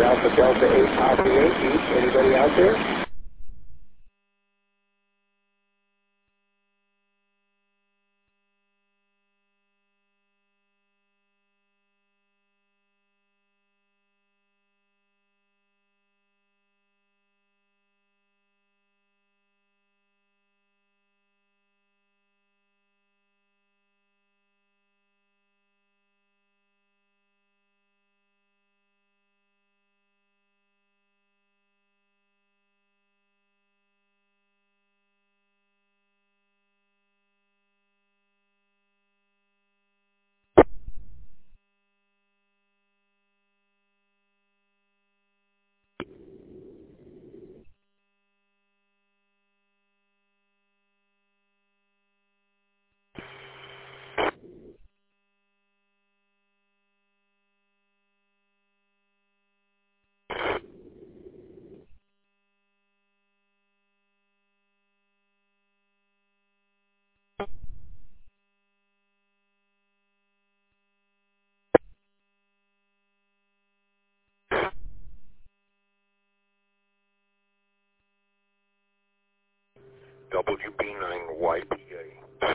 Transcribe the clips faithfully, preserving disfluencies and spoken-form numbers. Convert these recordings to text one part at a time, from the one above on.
Alpha Delta eight Copy eight. Anybody out there? W B nine Y P A.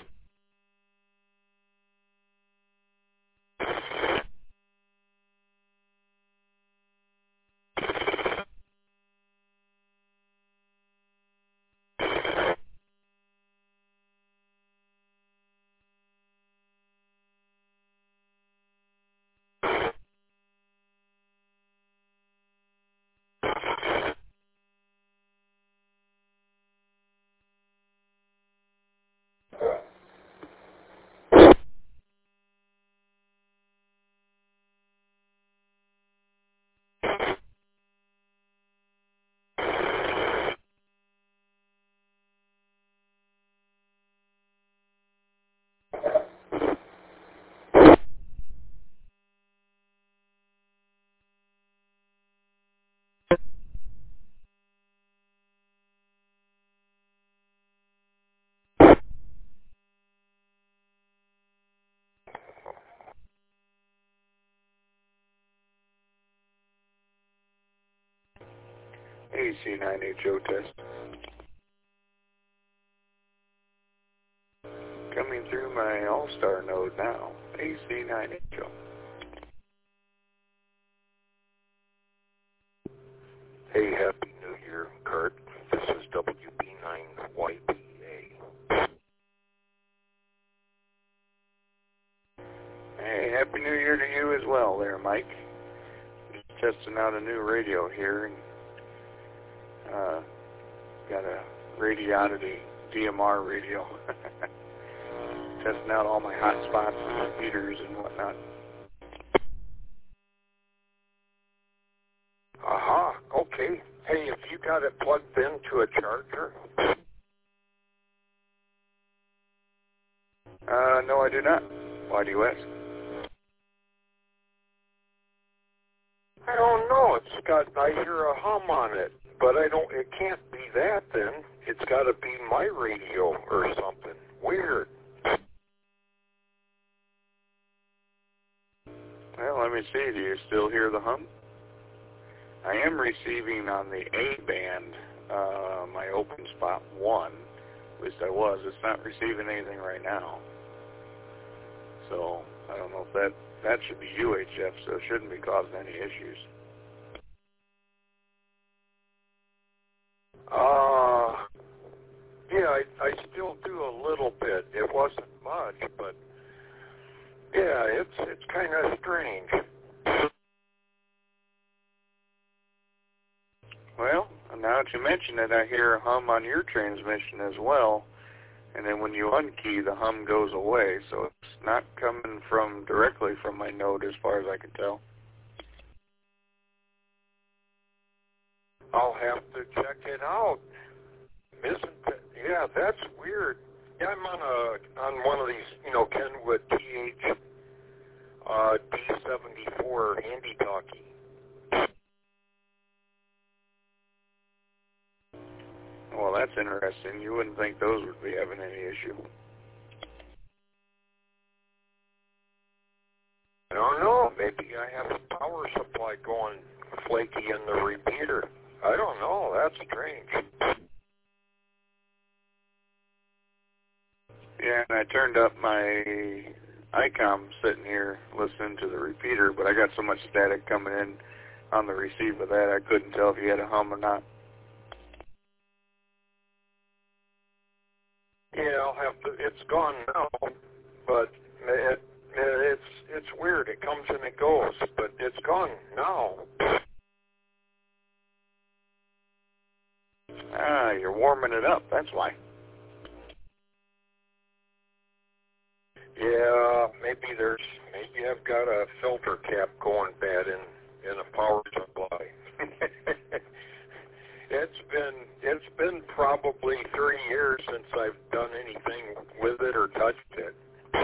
A C nine H O test. Coming through my All-Star node now. A C nine H O. Hey, Happy New Year, Kurt. This is W B nine Y P A. Hey, Happy New Year to you as well there, Mike. Just testing out a new radio here, and uh, got a Radiodity D M R radio. Testing out all my hot spots and meters and whatnot. Aha, okay. Hey, if you got it plugged into a charger? Uh, no, I do not. Why do you ask? I don't know. It's got, I hear a hum on it, but I don't, it can't be that then. It's got to be my radio or something. Weird. Well, let me see. Do you still hear the hum? I am receiving on the A band, uh, my open spot one. At least I was. It's not receiving anything right now. So, I don't know if that, that should be U H F, so it shouldn't be causing any issues. Uh, yeah, I, I still do a little bit. It wasn't much, but yeah, it's, it's kind of strange. Well, now that you mention it, I hear a hum on your transmission as well. And then when you unkey, the hum goes away. So it's not coming from directly from my node as far as I can tell. I'll have to check it out. Isn't that, yeah, that's weird. Yeah, I'm on a on one of these, you know, Kenwood T H uh, D seventy-four handy talkie. Well, that's interesting. You wouldn't think those would be having any issue. I don't know. Maybe I have a power supply going flaky in the repeater. I don't know. That's strange. Yeah, and I turned up my ICOM sitting here listening to the repeater, but I got so much static coming in on the receive of that, I couldn't tell if you had a hum or not. Yeah, I'll have to. It's gone now, but it, it's it's weird. It comes and it goes, but it's gone now. Ah, you're warming it up. That's why. Yeah, maybe there's maybe I've got a filter cap going bad in in a power supply. It's been it's been probably three years since I've done anything with it or touched it.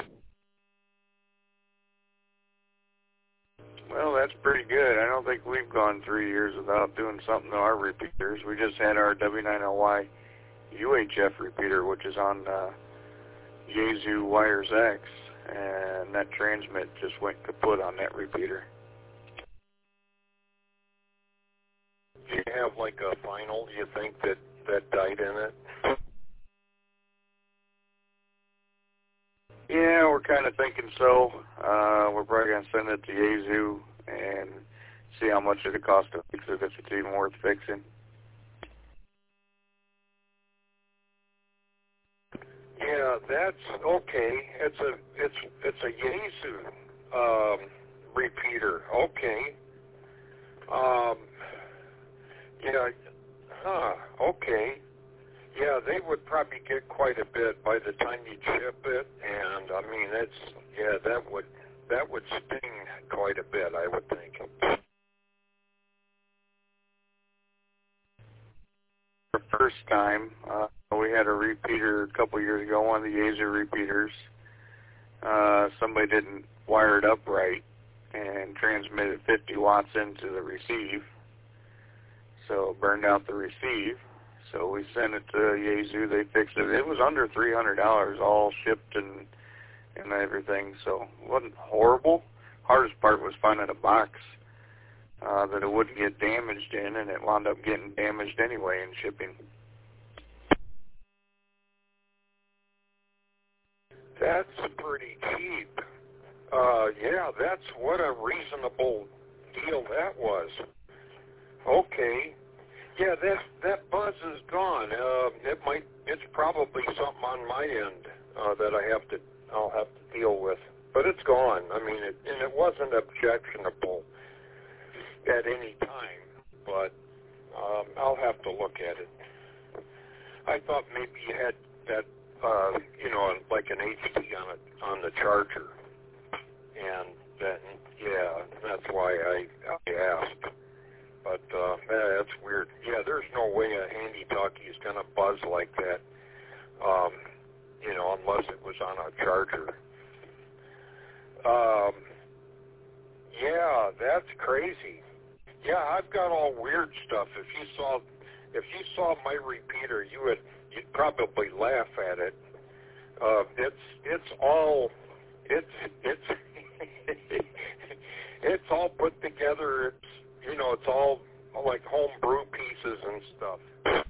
Well, that's pretty good. I don't think we've gone three years without doing something to our repeaters. We just had our W nine L Y U H F repeater, which is on uh, Yaesu Wires X, and that transmit just went kaput on that repeater. Do you have like a final, do you think, that, that died in it? Yeah, we're kind of thinking so. Uh, we're probably going to send it to Yaesu and see how much it'll cost to fix it, if it's even worth fixing. Yeah, that's okay. It's a it's it's a Yaesu um, repeater. Okay. Um, yeah. Huh. Okay. Yeah, they would probably get quite a bit by the time you ship it, and I mean, it's yeah, that would that would sting quite a bit, I would think. The first time, uh, we had a repeater a couple years ago, one of the Yaesu repeaters. Uh, somebody didn't wire it up right and transmitted fifty watts into the receive, so it burned out the receive. So we sent it to Yaesu. They fixed it. It was under three hundred dollars, all shipped and and everything. So it wasn't horrible. Hardest part was finding a box uh, that it wouldn't get damaged in, and it wound up getting damaged anyway in shipping. That's pretty cheap. Uh, yeah, that's what a reasonable deal that was. Okay. Yeah, that that buzz is gone. Uh, it might. It's probably something on my end uh, that I have to. I'll have to deal with. But it's gone. I mean, it, and it wasn't objectionable at any time. But um, I'll have to look at it. I thought maybe you had that, uh, you know, like an H D on it on the charger, and then yeah, that's why I, I asked. But uh, man, that's weird. Yeah, there's no way a handy talkie is going to buzz like that, um, you know, unless it was on a charger. Um, yeah, that's crazy. Yeah, I've got all weird stuff. If you saw, if you saw my repeater, you would you'd probably laugh at it. Uh, it's it's all it's it's it's all put together. It's you know, it's all like home brew pieces and stuff.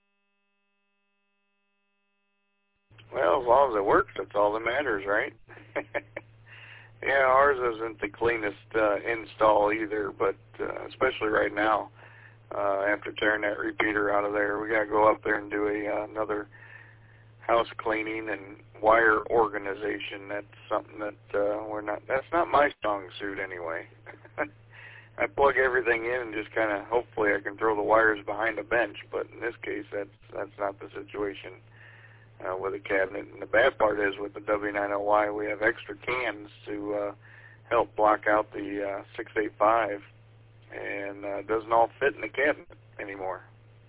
Well, as long as it works, that's all that matters, right? Yeah, ours isn't the cleanest uh, install either, but uh, especially right now, uh, after tearing that repeater out of there, we got to go up there and do a uh, another house cleaning and wire organization. That's something that uh, we're not. That's not my strong suit anyway. I plug everything in and just kind of, hopefully I can throw the wires behind a bench, but in this case, that's that's not the situation uh, with a cabinet. And the bad part is with the W nine L Y, we have extra cans to uh, help block out the uh, six eighty-five, and uh, it doesn't all fit in the cabinet anymore.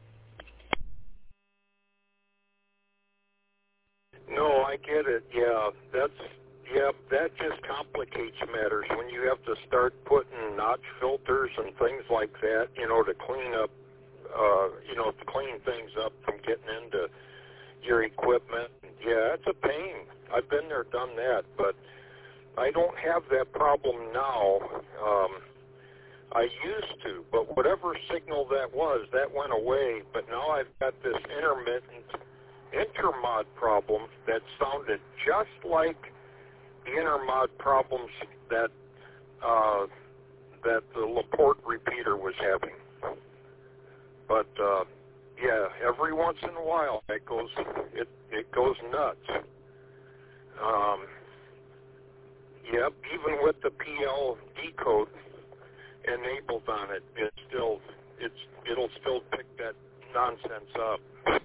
No, I get it. Yeah, that's yeah, that just complicates matters when you have to start putting notch filters and things like that, you know, to clean up, uh, you know, to clean things up from getting into your equipment. Yeah, it's a pain. I've been there, done that, but I don't have that problem now. Um, I used to, but whatever signal that was, that went away. But now I've got this intermittent intermod problem that sounded just like the intermod problems that uh, that the Laporte repeater was having. But uh, yeah, every once in a while it goes it it goes nuts. Um, yep, even with the P L D code enabled on it, it still it's it'll still pick that nonsense up.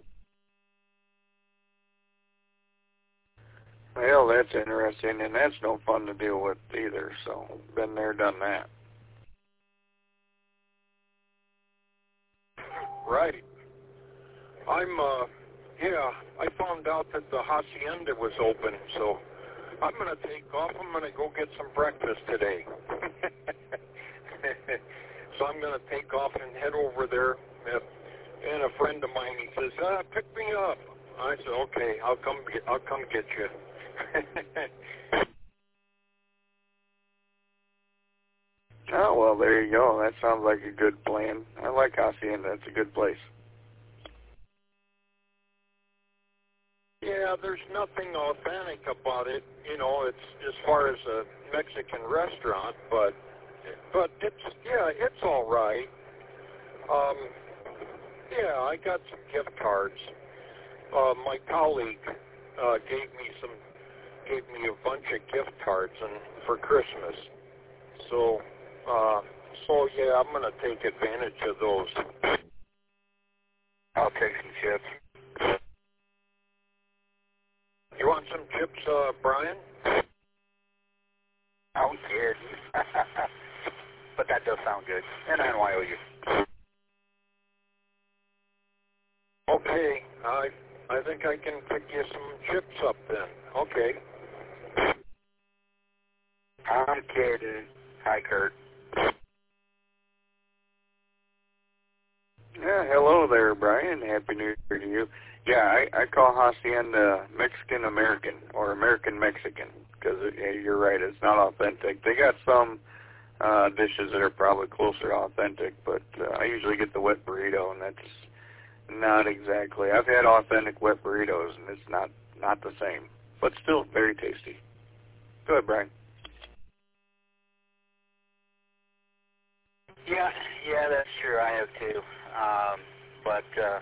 Well, that's interesting, and that's no fun to deal with either. So, been there, done that. Right. I'm uh yeah, I found out that the Hacienda was open, so I'm gonna take off. I'm gonna go get some breakfast today. So I'm going to take off and head over there. And a friend of mine, he says, ah, pick me up. I said, okay, I'll come get, I'll come get you. Oh, well, there you go. That sounds like a good plan. I like Hacienda. It's a good place. Yeah, there's nothing authentic about it. You know, it's as far as a Mexican restaurant, but But it's, yeah, it's all right. Um, yeah, I got some gift cards. Uh, my colleague uh, gave me some, gave me a bunch of gift cards and for Christmas. So, uh, so yeah, I'm going to take advantage of those. I'll take some chips. You want some chips, uh, Brian? I don't care. But that does sound good. And N Y O U. Okay, I I think I can pick you some chips up then. Okay. Okay, dude. Hi, Kurt. Yeah, hello there, Brian. Happy New Year to you. Yeah, I, I call Hacienda Mexican-American or American-Mexican because yeah, you're right, it's not authentic. They got some uh, dishes that are probably closer to authentic, but uh, I usually get the wet burrito, and that's not exactly. I've had authentic wet burritos, and it's not, not the same, but still very tasty. Go ahead, Brian. Yeah, yeah, that's true. I have too. Um, but, uh,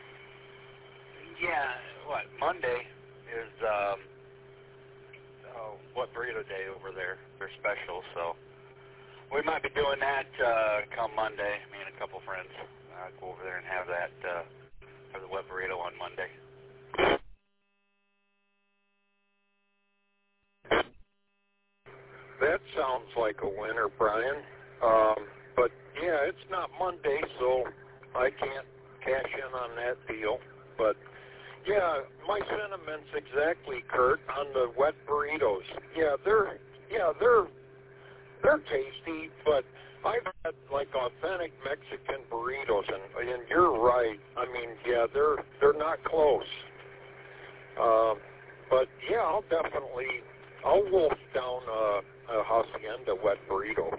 yeah, what, Monday is, um, oh, what burrito day over there? They're special, so we might be doing that uh, come Monday. Me and a couple friends uh, go over there and have that uh, for the wet burrito on Monday. That sounds like a winner, Brian. Um, but, yeah, it's not Monday, so I can't cash in on that deal. But, yeah, my sentiments exactly, Kurt, on the wet burritos. Yeah, they're, yeah, they're, they're tasty, but I've had, like, authentic Mexican burritos, and, and you're right. I mean, yeah, they're, they're not close. Uh, but, yeah, I'll definitely, I'll wolf down a, a Hacienda wet burrito.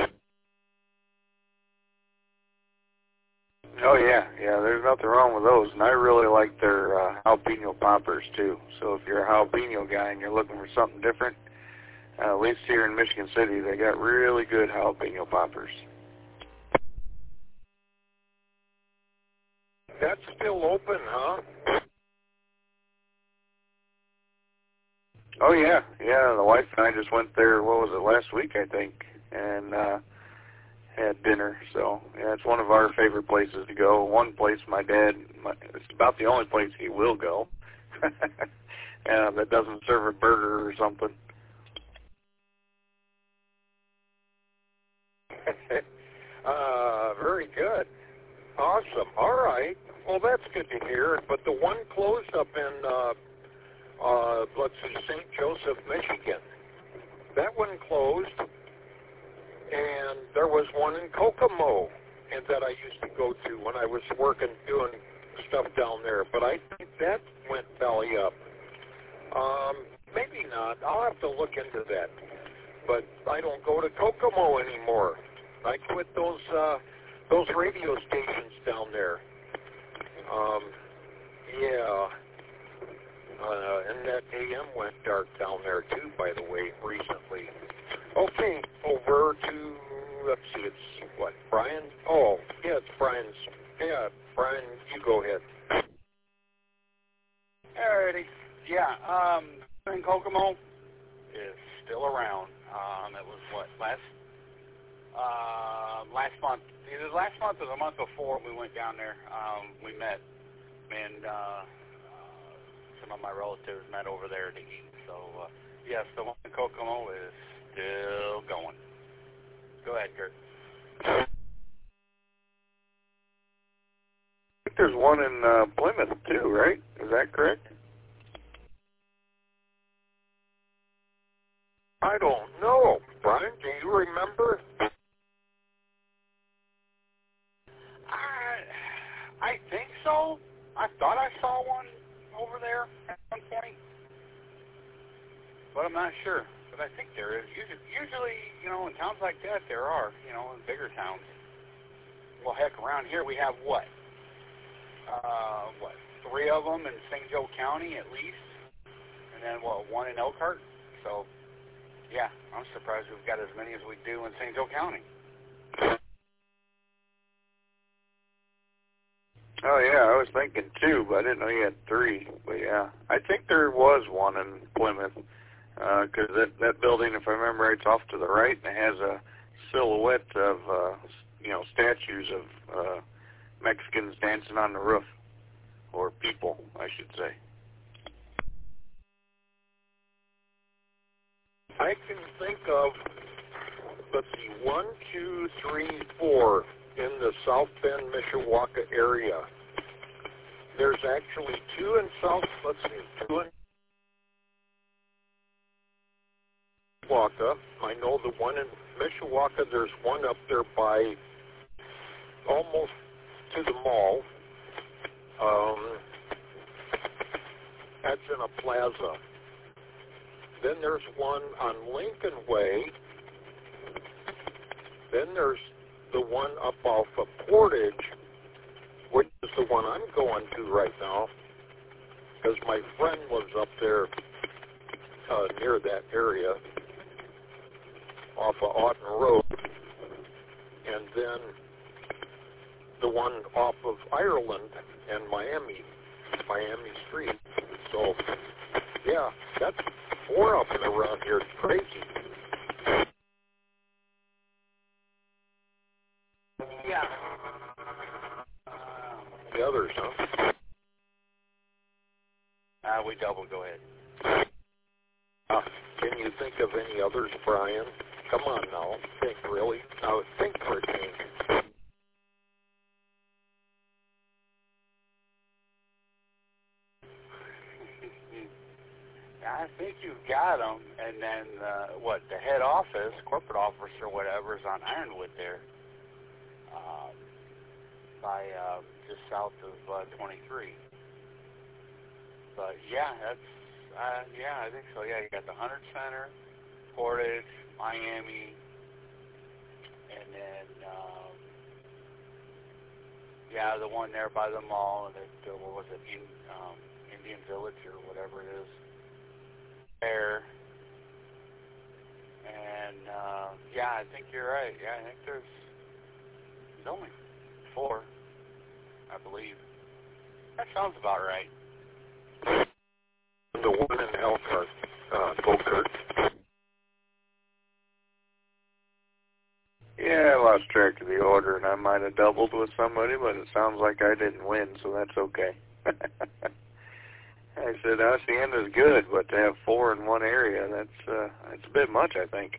Oh, yeah, yeah, there's nothing wrong with those, and I really like their uh, jalapeno poppers, too. So if you're a jalapeno guy and you're looking for something different, uh, at least here in Michigan City, they got really good jalapeno poppers. That's still open, huh? Oh, yeah, yeah, the wife and I just went there, what was it, last week, I think, and uh, had dinner. So, yeah, it's one of our favorite places to go. One place my dad, my, it's about the only place he will go uh, that doesn't serve a burger or something. uh, very good. Awesome. All right. Well, that's good to hear. But the one closed up in, uh, uh, let's see, Saint Joseph, Michigan. That one closed. And there was one in Kokomo and that I used to go to when I was working, doing stuff down there. But I think that went belly up. Um, maybe not. I'll have to look into that. But I don't go to Kokomo anymore. I quit those uh, those radio stations down there. Um, yeah. Uh, and that A M went dark down there too, by the way, recently. Okay, over to, let's see, it's what, Brian? Oh, yeah, it's Brian's. Yeah, Brian, you go ahead. Alrighty. Yeah, um, in Kokomo is still around. Um, it was what, last, uh, last month, either last month or the month before we went down there. Um, we met, and, uh, some of my relatives met over there to eat. So, uh, yes, the one in Kokomo is still going. Go ahead, Kurt. I think there's one in uh, Plymouth, too, right? Is that correct? I don't know. Brian, do you remember? I, I think so. I thought I saw one over there at one point, but I'm not sure. But I think there is. Usually, usually, you know, in towns like that, there are. You know, in bigger towns. Well, heck, around here we have what? Uh, what? Three of them in Saint Joe County at least, and then what? One in Elkhart. So, yeah, I'm surprised we've got as many as we do in Saint Joe County. Oh, yeah, I was thinking two, but I didn't know you had three. But, yeah, I think there was one in Plymouth, because uh, that, that building, if I remember right, it's off to the right, and it has a silhouette of, uh, you know, statues of uh, Mexicans dancing on the roof, or people, I should say. I can think of, let's see, one, two, three, four in the South Bend, Mishawaka area. There's actually two in South, let's see, two in Mishawaka. I know the one in Mishawaka, there's one up there by almost to the mall. Um, that's in a plaza. Then there's one on Lincoln Way. Then there's the one up off of Portage, which is the one I'm going to right now, because my friend lives up there uh, near that area, off of Auden Road. And then the one off of Ireland and Miami, Miami Street. So, yeah, that's four of them around here. It's crazy. Yeah. The others, huh? Uh, we double. Go ahead. Uh, can you think of any others, Brian? Come on now. Think, really. Now, think for a change. I think you've got them, and then uh, what? The head office, corporate office or whatever, is on Ironwood there, uh, by uh, just south of uh, twenty-three. But yeah, that's uh, yeah, I think so. Yeah, you got the Hunter Center, Portage, Miami, and then um, yeah, the one there by the mall, and it, uh, what was it, in, um, Indian Village or whatever it is. There, and uh, yeah, I think you're right. Yeah, I think there's, there's only four, I believe. That sounds about right. The one in Elkhart, uh, Gokert. Yeah, I lost track of the order, and I might have doubled with somebody, but it sounds like I didn't win, so that's okay. I said Hacienda is good, but to have four in one area, that's uh, that's a bit much, I think.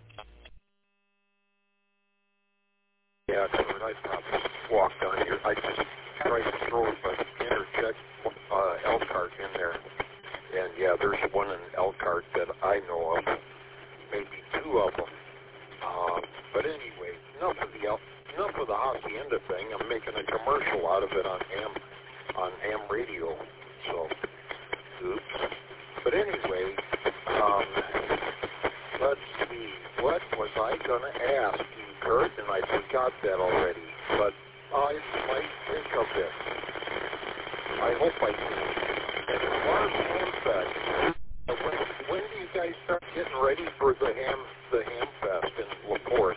Yeah, I probably walked on here. I just tried to throw it, but interject uh, Elkhart in there. And yeah, there's one in Elkhart that I know of, maybe two of them. Uh, but anyway, enough of the El- enough of the Hacienda thing. I'm making a commercial out of it on ham on ham radio. So. Oops. But anyway, um, let's see. What was I going to ask you, Kurt, and I forgot that already, but I might think of it. I hope I do. And as far as Hamfest, when, when do you guys start getting ready for the Ham the Hamfest in LaPorte?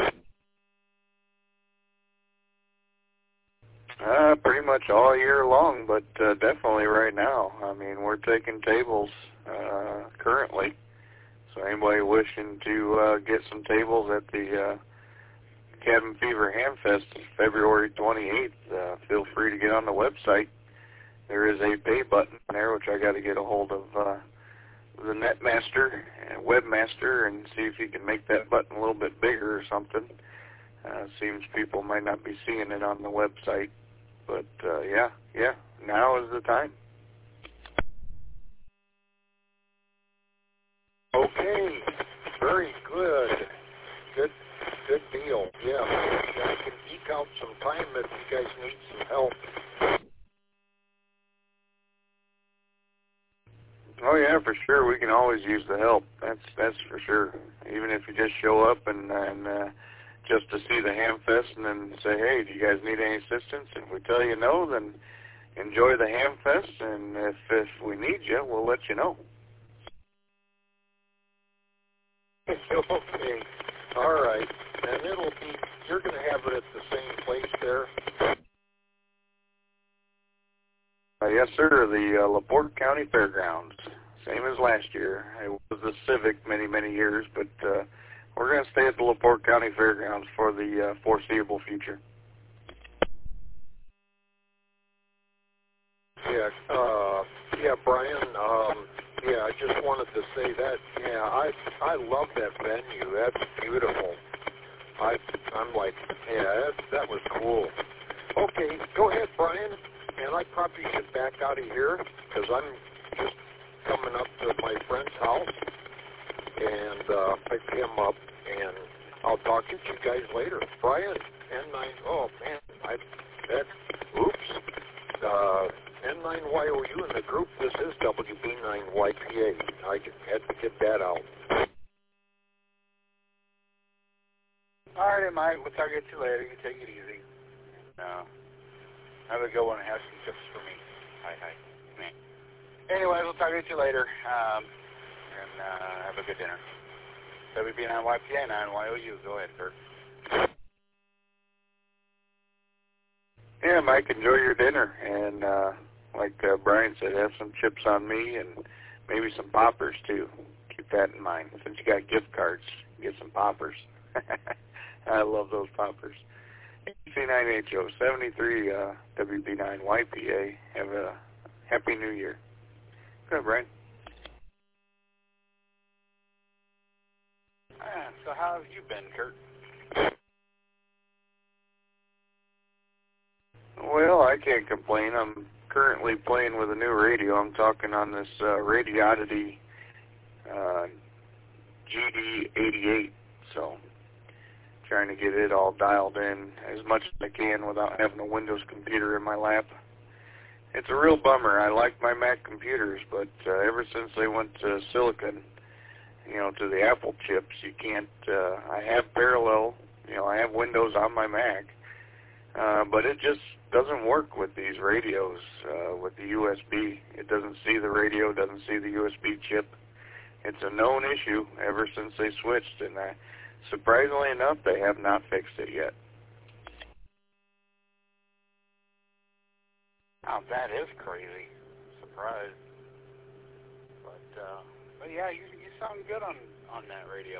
Uh, pretty much all year long, but uh, definitely right now. I mean, we're taking tables uh, currently. So anybody wishing to uh, get some tables at the uh, Cabin Fever Hamfest, February twenty-eighth, uh, feel free to get on the website. There is a pay button there, which I got to get a hold of uh, the netmaster and webmaster and see if he can make that button a little bit bigger or something. Uh, seems people might not be seeing it on the website, but uh, yeah, yeah, now is the time. Okay, very good. Good good deal. Yeah, I can eke out some time if you guys need some help. Oh yeah, for sure. We can always use the help. That's that's for sure. Even if you just show up and and uh, just to see the Hamfest and then say, hey, do you guys need any assistance? If we tell you no, then enjoy the Hamfest, and if if we need you, we'll let you know. Okay, all right. And it'll be, you're going to have it at the same place there? Uh, yes, sir, the uh, LaPorte County Fairgrounds, same as last year. It was the Civic many, many years, but uh, we're going to stay at the LaPorte County Fairgrounds for the uh, foreseeable future. Yeah, uh, yeah, Brian, um, yeah, I just wanted to say that, yeah, I I love that venue. That's beautiful. I, I'm like, yeah, that, that was cool. Okay, go ahead, Brian, and I probably should back out of here because I'm just coming up to my friend's house and uh, pick him up, and I'll talk to you guys later. Brian, N nine, oh, man, I, that, oops, uh, N nine Y O U in the group, this is W B nine Y P A. I had to get that out. All right, Mike. We'll talk to you later. You take it easy. Uh, have a good one and have some chips for me. Hi, hi. Me. Anyway, we'll talk to you later. Um, and uh, have a good dinner. W B nine Y P A, nine Y O U. Go ahead, Kurt. Yeah, Mike, enjoy your dinner. And uh, like uh, Brian said, have some chips on me and maybe some poppers, too. Keep that in mind. Since you got gift cards, get some poppers. I love those poppers. C nine H O seventy-three uh, W B nine Y P A. Have a happy New Year. Go ahead, Brian. Ah, so how have you been, Kurt? Well, I can't complain. I'm currently playing with a new radio. I'm talking on this uh, Radioddity uh, G D eighty-eight, so trying to get it all dialed in as much as I can without having a Windows computer in my lap. It's a real bummer. I like my Mac computers, but uh, ever since they went to Silicon, you know, to the Apple chips, you can't, uh, I have parallel, you know, I have Windows on my Mac, uh, but it just doesn't work with these radios, uh, with the U S B. It doesn't see the radio, doesn't see the U S B chip. It's a known issue ever since they switched, and I, surprisingly enough, they have not fixed it yet. Oh, that is crazy. Surprised. But, uh, but yeah, you you sound good on, on that radio.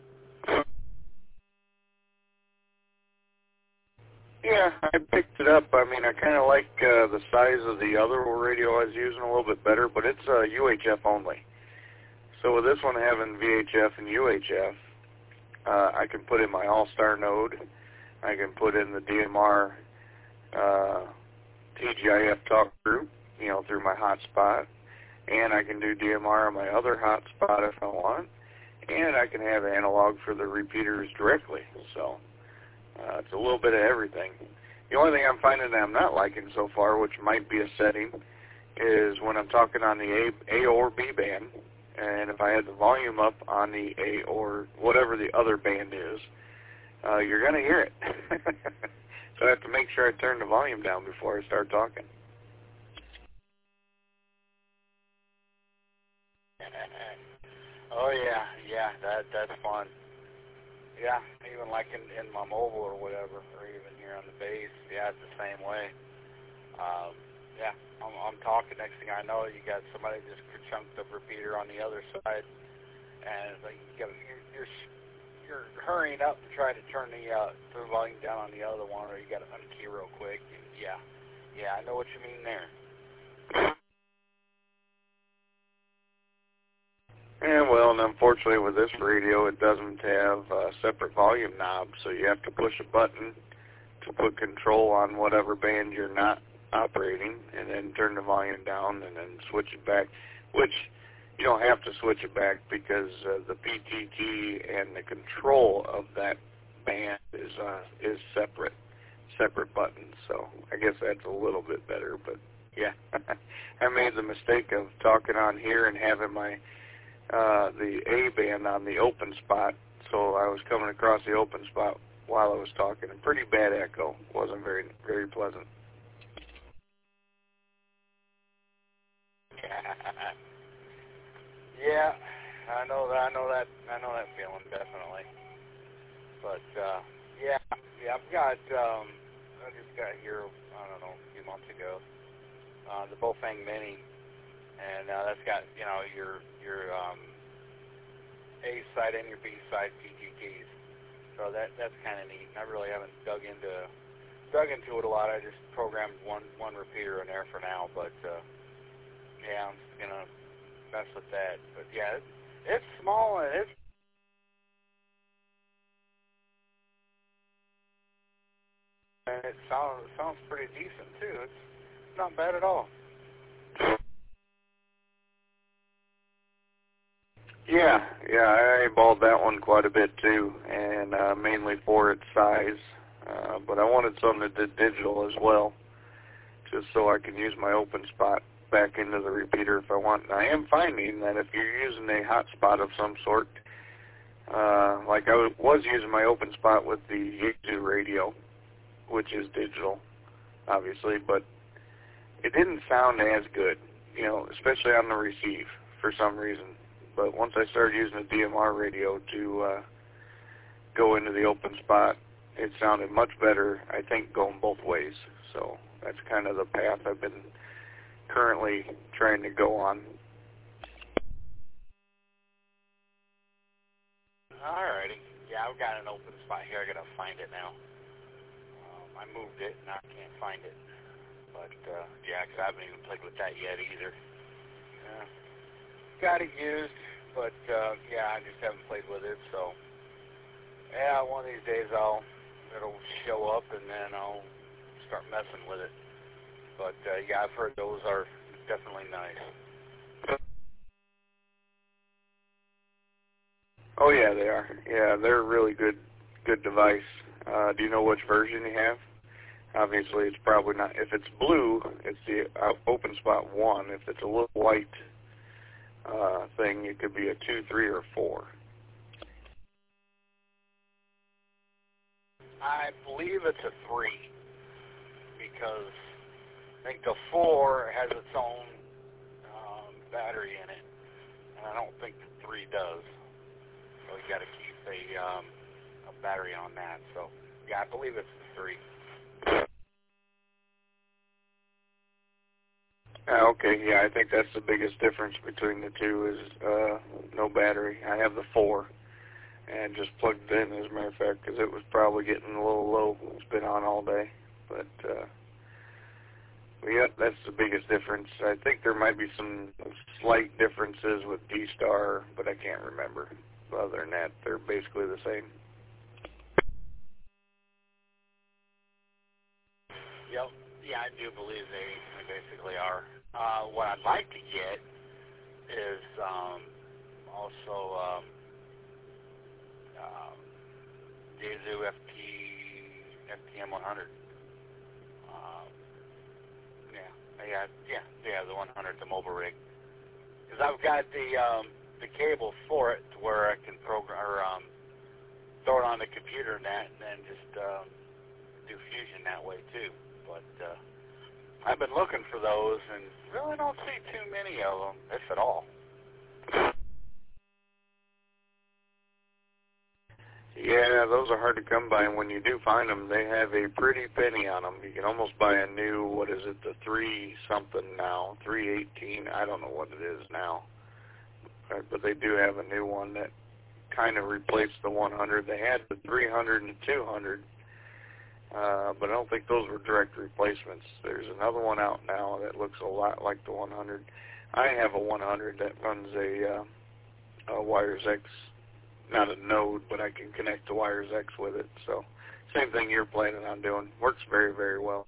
Yeah, I picked it up. I mean, I kind of like uh, the size of the other radio I was using a little bit better, but it's uh, U H F only. So with this one having V H F and U H F, uh, I can put in my All-Star node. I can put in the D M R uh, T G I F talk group, you know, through my hotspot. And I can do D M R on my other hotspot if I want. And I can have analog for the repeaters directly. So uh, it's a little bit of everything. The only thing I'm finding that I'm not liking so far, which might be a setting, is when I'm talking on the A, A or B band, and if I had the volume up on the A or whatever the other band is, uh, you're going to hear it. So I have to make sure I turn the volume down before I start talking. Oh yeah, yeah, that that's fun. Yeah, even like in, in my mobile or whatever, or even here on the base, yeah, it's the same way. Um, yeah, I'm, I'm talking. Next thing I know, you got somebody just chunked the repeater on the other side, and it's like you got you're, you're you're hurrying up to try to turn the uh, the volume down on the other one, or you got to unkey real quick. And yeah, yeah, I know what you mean there. Yeah, well, and unfortunately with this radio, it doesn't have a separate volume knob, so you have to push a button to put control on whatever band you're not operating, and then turn the volume down, and then switch it back, which you don't have to switch it back because uh, the P T T and the control of that band is uh, is separate, separate buttons. So I guess that's a little bit better, but yeah, I made the mistake of talking on here and having my Uh, the A band on the open spot, so I was coming across the open spot while I was talking. A pretty bad echo. Wasn't very very pleasant. Yeah, I know that. I know that. I know that feeling definitely. But uh, yeah, yeah, I've got. Um, I just got here. I don't know, a few months ago. Uh, the Bofang Mini. And uh, that's got, you know, your your um, A side and your B side P T Ts. So that that's kind of neat. I really haven't dug into dug into it a lot. I just programmed one one repeater in there for now. But uh, yeah, I'm just gonna mess with that. But yeah, it's, it's small and it's and it sounds it sounds pretty decent too. It's not bad at all. Yeah, yeah, I eyeballed that one quite a bit too, and uh, mainly for its size. Uh, but I wanted something that did digital as well, just so I can use my open spot back into the repeater if I want. And I am finding that if you're using a hotspot of some sort, uh, like I was using my open spot with the Yaesu radio, which is digital, obviously, but it didn't sound as good, you know, especially on the receive for some reason. But once I started using a D M R radio to uh, go into the open spot, it sounded much better, I think, going both ways. So that's kind of the path I've been currently trying to go on. Alrighty. Yeah, I've got an open spot here. I gotta find it now. Um, I moved it and I can't find it. But uh, yeah, 'cause I haven't even played with that yet either. Yeah. Got it used, but uh, yeah, I just haven't played with it. So yeah, one of these days I'll it'll show up and then I'll start messing with it. But uh, yeah, I've heard those are definitely nice. Oh yeah, they are. Yeah, they're a really good, good device. Uh, do you know which version you have? Obviously, it's probably not. If it's blue, it's the uh, open spot one. If it's a little white uh, thing, it could be a two, three, or four. I believe it's a three because I think the four has its own um, battery in it, and I don't think the three does. So you got to keep a um, a battery on that. So yeah, I believe it's the three. Uh, okay, yeah, I think that's the biggest difference between the two is uh, no battery. I have the four, and just plugged it in, as a matter of fact, because it was probably getting a little low. It's been on all day. But, uh, well, yeah, that's the biggest difference. I think there might be some slight differences with D-Star, but I can't remember. Other than that, they're basically the same. Yep. Yeah, I do believe they, they basically are. Uh, what I'd like to get is um, also um, um, Yaesu F T F T M one hundred. Um, yeah, yeah, yeah, yeah, the one hundred, the mobile rig. Because I've got the um, the cable for it to where I can program or um, throw it on the computer and that, and then just um, do fusion that way too. But uh, I've been looking for those, and really don't see too many of them, if at all. Yeah, those are hard to come by, and when you do find them, they have a pretty penny on them. You can almost buy a new, what is it, the three something now, three eighteen, I don't know what it is now. But they do have a new one that kind of replaced the one hundred. They had the three hundred and the two hundred, uh, but I don't think those were direct replacements. There's another one out now that looks a lot like the one hundred. I have a one hundred that runs a, uh, a Wires X, not a node, but I can connect to Wires X with it. So same thing you're planning on doing. Works very, very well.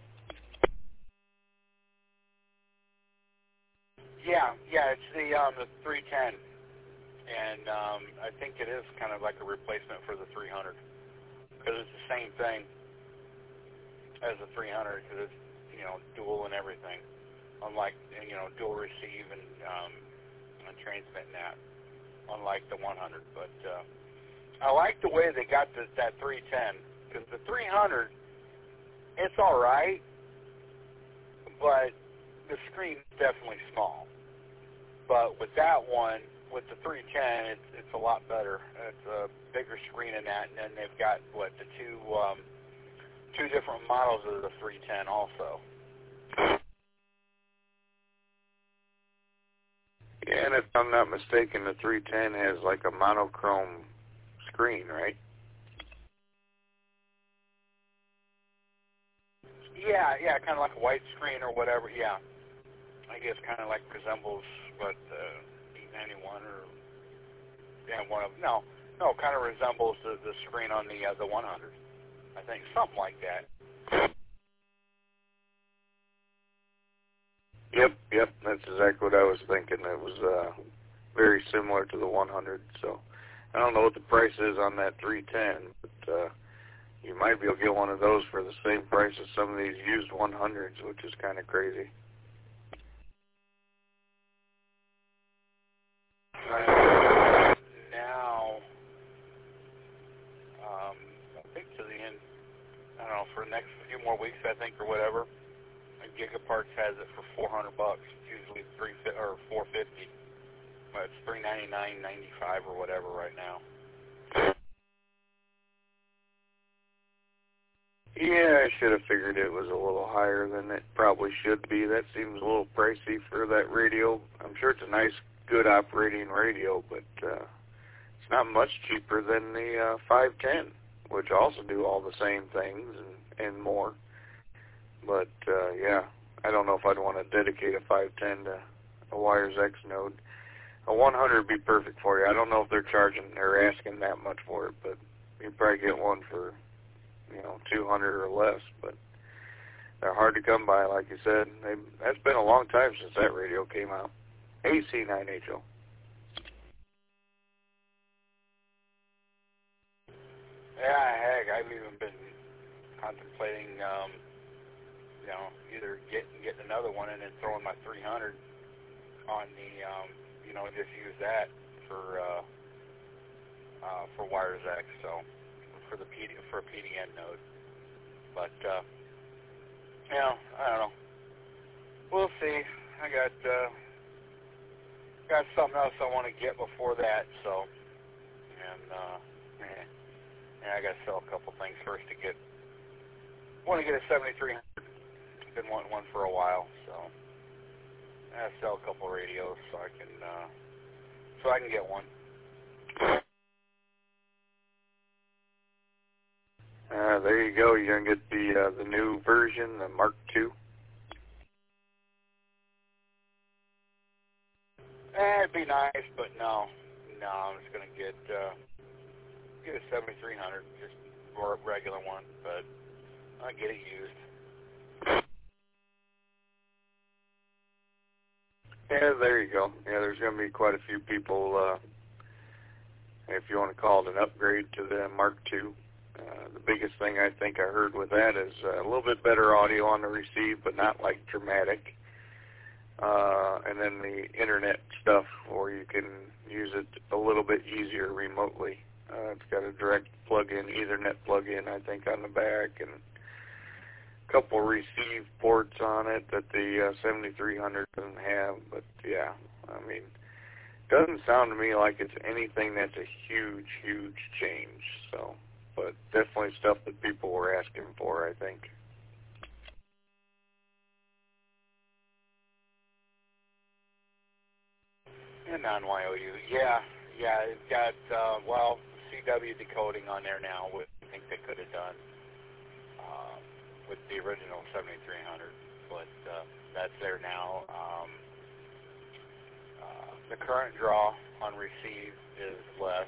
Yeah, yeah, it's the um, the three ten, and um, I think it is kind of like a replacement for the three hundred, because it's the same thing as the three hundred, because it's, you know, dual and everything, unlike, you know, dual receive and, um, and transmit and that, unlike the one hundred. But uh, I like the way they got the, that three ten, because the three hundred, it's all right, but the screen's definitely small. But with that one, with the three ten, it's, it's a lot better. It's a bigger screen in that, and then they've got, what, the two um, two different models of the three ten also. Yeah, and if I'm not mistaken, the three ten has like a monochrome screen, right? Yeah, yeah, kind of like a white screen or whatever, yeah. I guess kind of like resembles what uh, E ninety-one or, yeah, one of, no, no, kind of resembles the, the screen on the uh, the one hundred. I think something like that. Yep, yep, that's exactly what I was thinking. It was uh, very similar to the one hundred. So I don't know what the price is on that three ten, but uh, you might be able to get one of those for the same price as some of these used one hundreds, which is kind of crazy. Uh, now, um, I think to the end, I don't know, for the next few more weeks, I think, or whatever, Gigaparts has it for four hundred bucks. It's usually three or four fifty, but it's three ninety nine ninety five or whatever right now. Yeah, I should have figured it was a little higher than it probably should be. That seems a little pricey for that radio. I'm sure it's a nice, good operating radio, but uh, it's not much cheaper than the uh, five ten, which also do all the same things and, and more. But, uh, yeah, I don't know if I'd want to dedicate a five ten to a Wires X node. A one hundred would be perfect for you. I don't know if they're charging or asking that much for it, but you'd probably get one for, you know, two hundred or less. But they're hard to come by, like you said. They, that's been a long time since that radio came out. A C nine H O. Yeah, heck, I've even been contemplating, um, you know, either getting getting another one and then throwing my three hundred on the, um, you know, just use that for uh, uh, for Wires X, so for the P D, for a P D N node. But uh, you know, I don't know. We'll see. I got uh, got something else I want to get before that, so and uh, yeah, yeah, I got to sell a couple things first to get. Want to get a seventy-three hundred. Been wanting one for a while, so I sell a couple radios so I can uh, so I can get one. Uh, there you go. You're gonna get the uh, the new version, the Mark two. Eh, it'd be nice, but no, no. I'm just gonna get uh, get a seventy-three hundred, just or a regular one, but I get it used. Yeah, there you go. Yeah, there's going to be quite a few people, uh, if you want to call it an upgrade to the Mark two. Uh, the biggest thing I think I heard with that is uh, a little bit better audio on the receive, but not like dramatic. Uh, and then the internet stuff where you can use it a little bit easier remotely. Uh, it's got a direct plug-in, Ethernet plug-in, I think, on the back, and a couple receive ports on it that the uh, seventy-three hundred doesn't have. But yeah, I mean, doesn't sound to me like it's anything that's a huge, huge change. So, but definitely stuff that people were asking for, I think. And non-Y O U, yeah, yeah, it's got, uh, well, C W decoding on there now, which I think they could have done uh, with the original seventy-three hundred, but uh, that's there now. Um, uh, the current draw on receive is less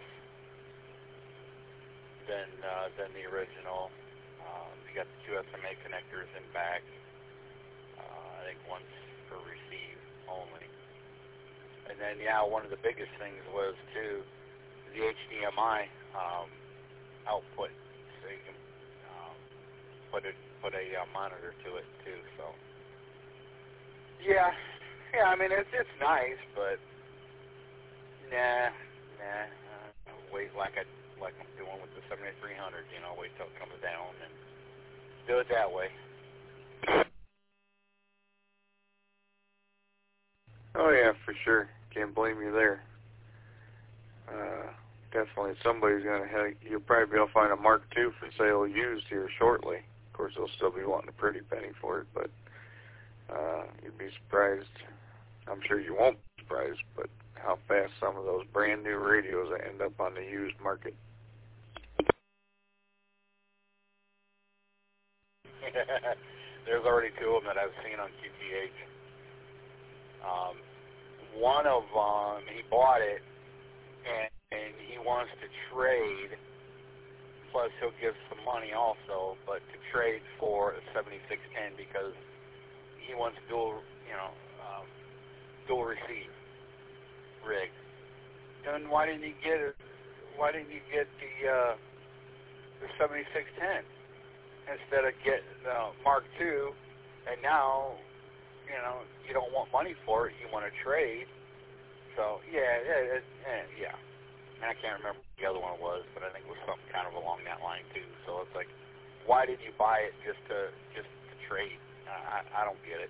than uh, than the original. Um, you got the two S M A connectors in back. Uh, I think one's for receive only. And then, yeah, one of the biggest things was, too, the H D M I um, output, so you can um, put it, put a uh, monitor to it, too. So, yeah, yeah, I mean, it's it's nice, but nah, nah, uh, wait like I like I'm doing with the seventy-three hundred, you know, wait till it comes down and do it that way. Oh, yeah, for sure. Can't blame you there. Uh, definitely somebody's going to have, you'll probably be able to find a Mark two for sale used here shortly. Of course, they'll still be wanting a pretty penny for it, but uh, you'd be surprised. I'm sure you won't be surprised, but how fast some of those brand new radios end up on the used market. There's already two of them that I've seen on Q T H. Um, one of them, he bought it, and, and he wants to trade, plus he'll give some money also, but to trade for a seventy-six ten because he wants dual, you know, um, dual receive rig. And why didn't he get it? Why didn't you get the uh, the seventy-six ten instead of getting uh, Mark two? And now, you know, you don't want money for it, you want to trade. So, yeah, yeah, it, yeah. And I can't remember what the other one was, but I think it was something kind of along that line, too. So it's like, why did you buy it just to just to trade? I, I don't get it.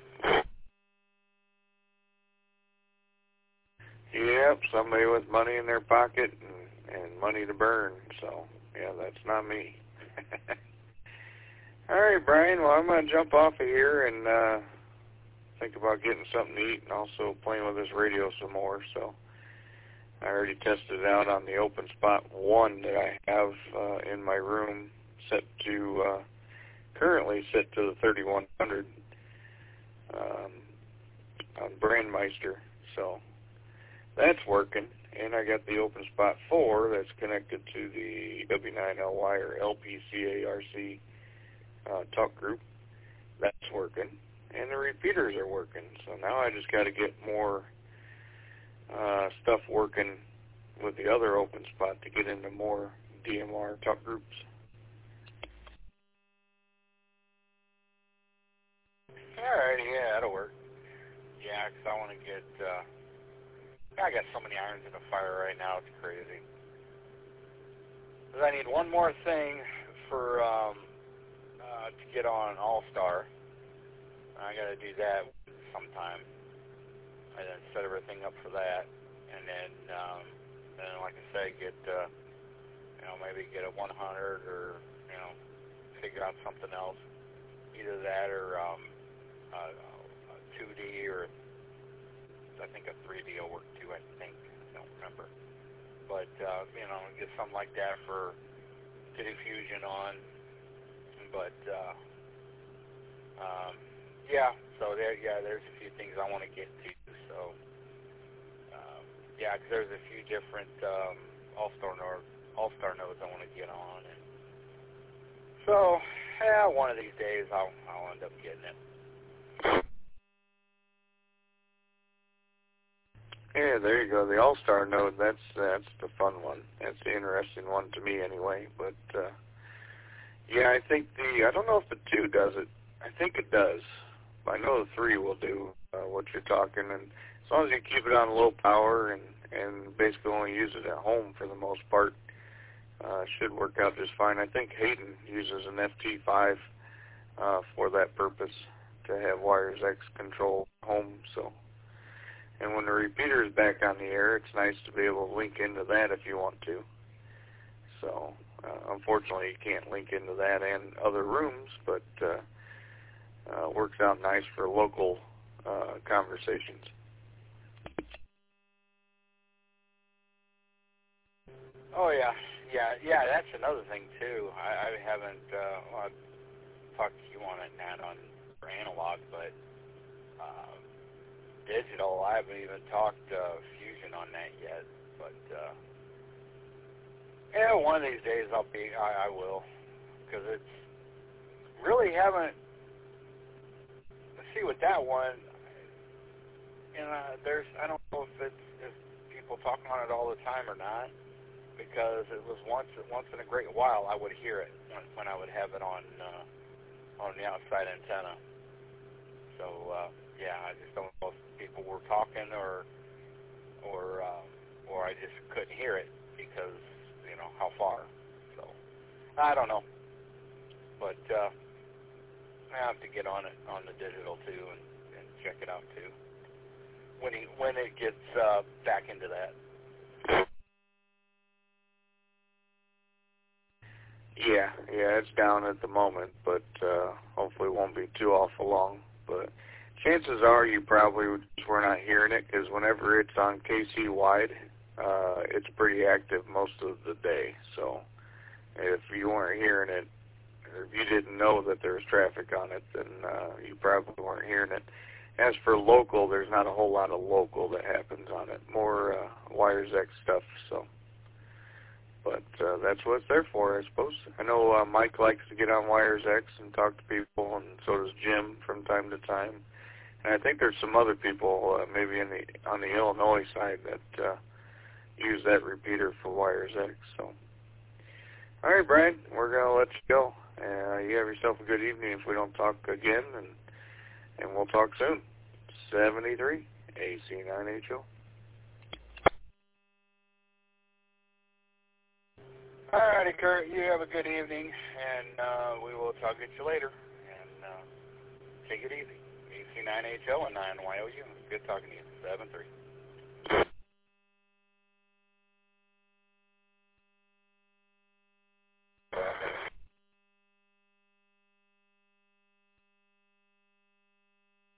Yep, somebody with money in their pocket and, and money to burn. So, yeah, that's not me. All right, Brian, well, I'm going to jump off of here and uh, think about getting something to eat and also playing with this radio some more. So I already tested it out on the Open Spot one that I have uh, in my room, set to, uh, currently set to the thirty-one hundred um, on Brandmeister. So that's working. And I got the Open Spot four that's connected to the W nine L Y or L P C A R C Uh, talk group. That's working, and the repeaters are working. So now I just got to get more uh, stuff working with the other Open Spot to get into more D M R talk groups. All right, yeah, that'll work. Yeah, because I want to get, uh, I got so many irons in the fire right now, it's crazy. But I need one more thing for, um, Uh, to get on All-Star. I got to do that sometime, and then set everything up for that, and then, um, then like I say, get, uh, you know, maybe get a one hundred or, you know, figure out something else, either that or um, uh, a two D or I think a three D will work too, I think. I don't remember. But, uh, you know, get something like that for, get a fusion on. But, uh, um, yeah, so there, yeah, there's a few things I want to get to. So, um, yeah, because there's a few different um, All-Star node, All-Star nodes I want to get on. And so, yeah, one of these days I'll, I'll end up getting it. Yeah, there you go. The All-Star node, that's that's the fun one. That's the interesting one to me anyway. But, uh, yeah, I think the, I don't know if the two does it. I think it does. I know the three will do uh, what you're talking. And as long as you keep it on low power and, and basically only use it at home for the most part, uh, should work out just fine. I think Hayden uses an F T five uh, for that purpose, to have WiresX control home. So, and when the repeater is back on the air, it's nice to be able to link into that if you want to. So, uh, unfortunately, you can't link into that and other rooms, but uh, uh, works out nice for local uh, conversations. Oh yeah, yeah, yeah. That's another thing too. I, I haven't. Uh, well, I've talked to you on it, Nat, on for analog, but uh, digital. I haven't even talked uh, Fusion on that yet. But uh, yeah, one of these days I'll be. I, I will, because it's really haven't. Let's see with that one. And uh, there's. I don't know if it's if people talk on it all the time or not. Because it was once once in a great while I would hear it when, when I would have it on uh, on the outside antenna. So uh, yeah, I just don't know if people were talking or or uh, or I just couldn't hear it because you know how far. So I don't know, but uh, I have to get on it on the digital too and, and check it out too when he when it gets uh, back into that. Yeah, yeah, it's down at the moment, but uh, hopefully it won't be too awful long. But chances are you probably were not hearing it, because whenever it's on K C wide, uh, it's pretty active most of the day. So if you weren't hearing it, or if you didn't know that there was traffic on it, then uh, you probably weren't hearing it. As for local, there's not a whole lot of local that happens on it, more uh, WiresX stuff, so. But uh, that's what it's there for, I suppose. I know uh, Mike likes to get on WiresX and talk to people, and so does Jim from time to time. And I think there's some other people, uh, maybe in the on the Illinois side, that uh, use that repeater for WiresX. So, all right, Brian, we're gonna let you go. Uh, you have yourself a good evening if we don't talk again, and and we'll talk soon. seventy-three A C nine H O. All righty, Kurt. You have a good evening, and uh, we will talk at you later. And uh, take it easy. A C nine H O and nine Y O U. Good talking to you. seven three.